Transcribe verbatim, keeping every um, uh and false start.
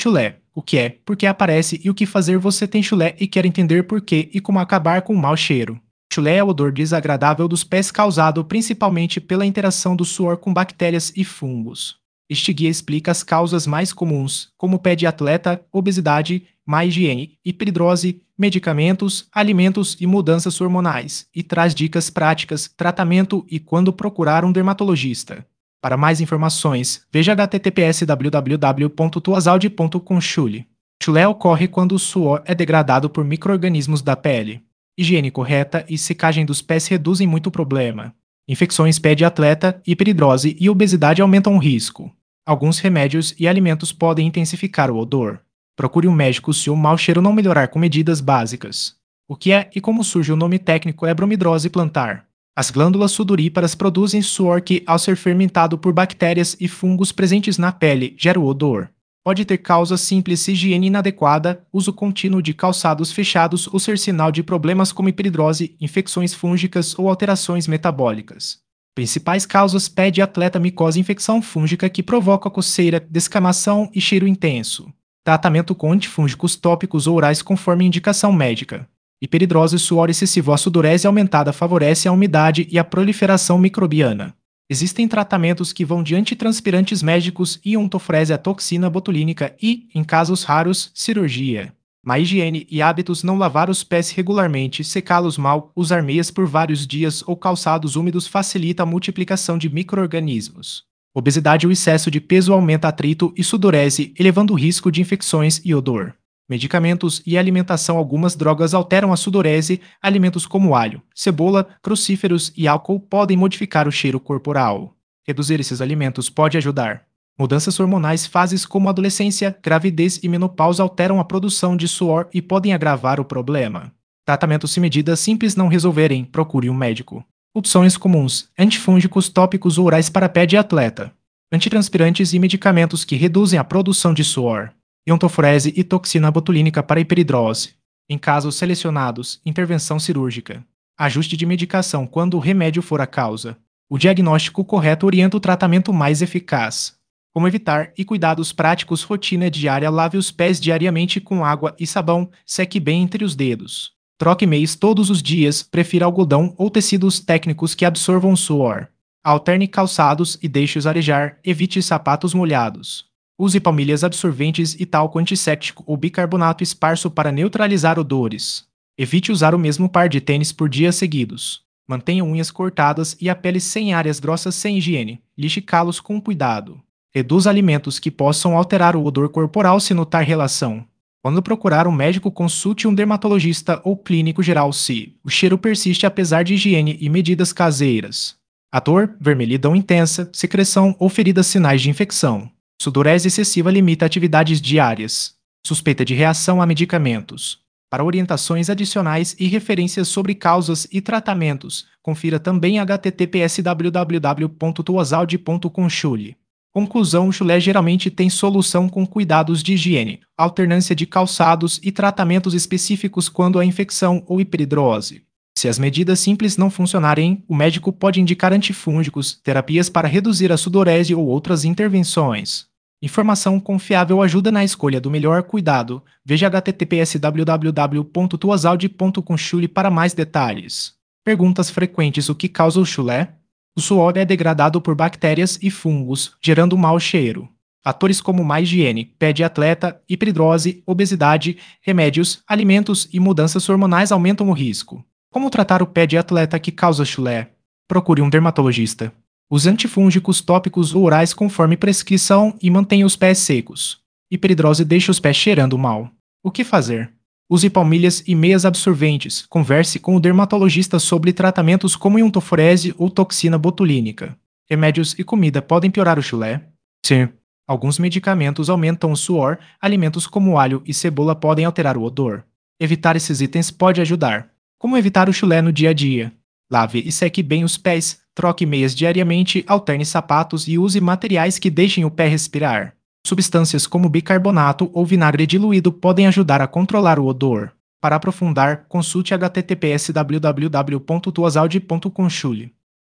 Chulé. O que é, por que aparece e o que fazer. Você tem chulé e quer entender por quê e como acabar com o mau cheiro. Chulé é o odor desagradável dos pés causado principalmente pela interação do suor com bactérias e fungos. Este guia explica as causas mais comuns, como pé de atleta, obesidade, má higiene, hiperidrose, medicamentos, alimentos e mudanças hormonais, e traz dicas práticas, tratamento e quando procurar um dermatologista. Para mais informações, veja h t t p s w w w ponto tuasalde ponto com chule. Chulé ocorre quando o suor é degradado por micro-organismos da pele. Higiene correta e secagem dos pés reduzem muito o problema. Infecções pé de atleta, hiperidrose e obesidade aumentam o risco. Alguns remédios e alimentos podem intensificar o odor. Procure um médico se o mau cheiro não melhorar com medidas básicas. O que é e como surge o nome técnico é bromidrose plantar. As glândulas sudoríparas produzem suor que, ao ser fermentado por bactérias e fungos presentes na pele, gera o odor. Pode ter causas simples, higiene inadequada, uso contínuo de calçados fechados ou ser sinal de problemas como hiperidrose, infecções fúngicas ou alterações metabólicas. Principais causas: pé de atleta, micose, infecção fúngica que provoca coceira, descamação e cheiro intenso. Tratamento com antifúngicos tópicos ou orais conforme indicação médica. Hiperidrose, suor excessivo, a sudorese aumentada favorece a umidade e a proliferação microbiana. Existem tratamentos que vão de antitranspirantes médicos e ontofrese a toxina botulínica e, em casos raros, cirurgia. Má higiene e hábitos: não lavar os pés regularmente, secá-los mal, usar meias por vários dias ou calçados úmidos facilita a multiplicação de micro-organismos. Obesidade: o excesso de peso aumenta atrito e sudorese, elevando o risco de infecções e odor. Medicamentos e alimentação: algumas drogas alteram a sudorese, alimentos como alho, cebola, crucíferos e álcool podem modificar o cheiro corporal. Reduzir esses alimentos pode ajudar. Mudanças hormonais: fases como adolescência, gravidez e menopausa alteram a produção de suor e podem agravar o problema. Tratamento: se medidas simples não resolverem, procure um médico. Opções comuns: antifúngicos tópicos ou orais para pé de atleta. Antitranspirantes e medicamentos que reduzem a produção de suor. Iontofrese e toxina botulínica para hiperidrose. Em casos selecionados, intervenção cirúrgica. Ajuste de medicação quando o remédio for a causa. O diagnóstico correto orienta o tratamento mais eficaz. Como evitar e cuidados práticos: rotina diária, lave os pés diariamente com água e sabão, seque bem entre os dedos. Troque meias todos os dias, prefira algodão ou tecidos técnicos que absorvam suor. Alterne calçados e deixe-os arejar, evite sapatos molhados. Use palmilhas absorventes e talco antisséptico ou bicarbonato esparso para neutralizar odores. Evite usar o mesmo par de tênis por dias seguidos. Mantenha unhas cortadas e a pele sem áreas grossas sem higiene. Lixe calos com cuidado. Reduza alimentos que possam alterar o odor corporal se notar relação. Quando procurar um médico, consulte um dermatologista ou clínico geral se o cheiro persiste apesar de higiene e medidas caseiras. A dor, vermelhidão intensa, secreção ou feridas sinais de infecção. Sudorese excessiva limita atividades diárias. Suspeita de reação a medicamentos. Para orientações adicionais e referências sobre causas e tratamentos, confira também h t t p s w w w ponto tuasalde ponto com chule. Conclusão: o chulé geralmente tem solução com cuidados de higiene, alternância de calçados e tratamentos específicos quando há infecção ou hiperidrose. Se as medidas simples não funcionarem, o médico pode indicar antifúngicos, terapias para reduzir a sudorese ou outras intervenções. Informação confiável ajuda na escolha do melhor cuidado. Veja h t t p s w w w ponto tuasalde ponto com chule para mais detalhes. Perguntas frequentes: o que causa o chulé? O suor é degradado por bactérias e fungos, gerando um mau cheiro. Fatores como má higiene, pé de atleta, hiperidrose, obesidade, remédios, alimentos e mudanças hormonais aumentam o risco. Como tratar o pé de atleta que causa chulé? Procure um dermatologista. Use antifúngicos tópicos ou orais conforme prescrição e mantenha os pés secos. Hiperidrose: deixa os pés cheirando mal. O que fazer? Use palmilhas e meias absorventes. Converse com o dermatologista sobre tratamentos como iontofrese ou toxina botulínica. Remédios e comida podem piorar o chulé? Sim. Alguns medicamentos aumentam o suor, alimentos como alho e cebola podem alterar o odor. Evitar esses itens pode ajudar. Como evitar o chulé no dia a dia? Lave e seque bem os pés, troque meias diariamente, alterne sapatos e use materiais que deixem o pé respirar. Substâncias como bicarbonato ou vinagre diluído podem ajudar a controlar o odor. Para aprofundar, consulte h t t p s w w w ponto tuasalde ponto com chule.